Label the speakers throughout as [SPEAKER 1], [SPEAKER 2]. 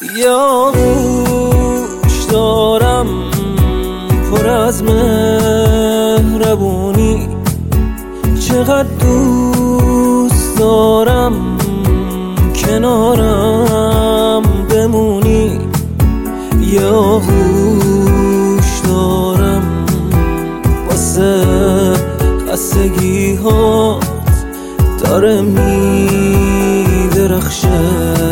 [SPEAKER 1] یا گوش دارم پر از مهربونی، چقدر دوست دارم کنارم بمونی. یا گوش دارم واسه خستگی هات داره میدرخشه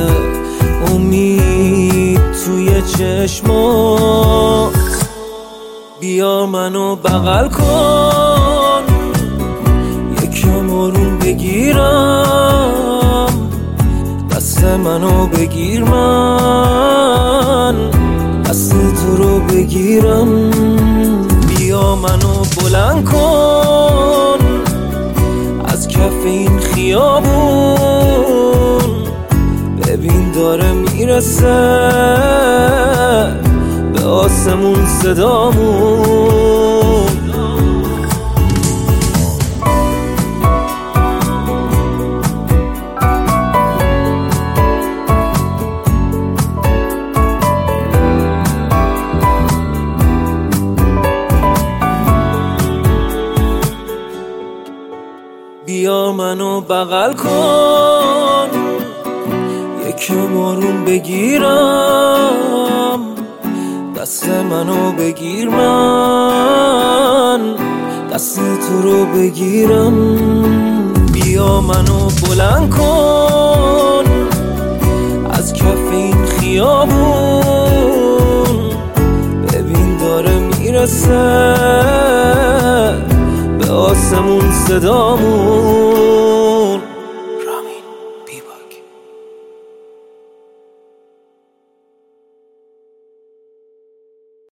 [SPEAKER 1] امید توی چشمات. بیا منو بغل کن، یکم آروم بگیرم، دست منو بگیر من دست تو رو بگیرم. بیا منو بلند کن از کف این خیابون، ببین داره میرسه به آسمون صدامون. بیا منو بغل کن، یکم آروم بگیرم، دست منو بگیر من دست تو رو بگیرم. بیا منو بلند کن از کف این خیابون، ببین داره میرسه به آسمون صدامون.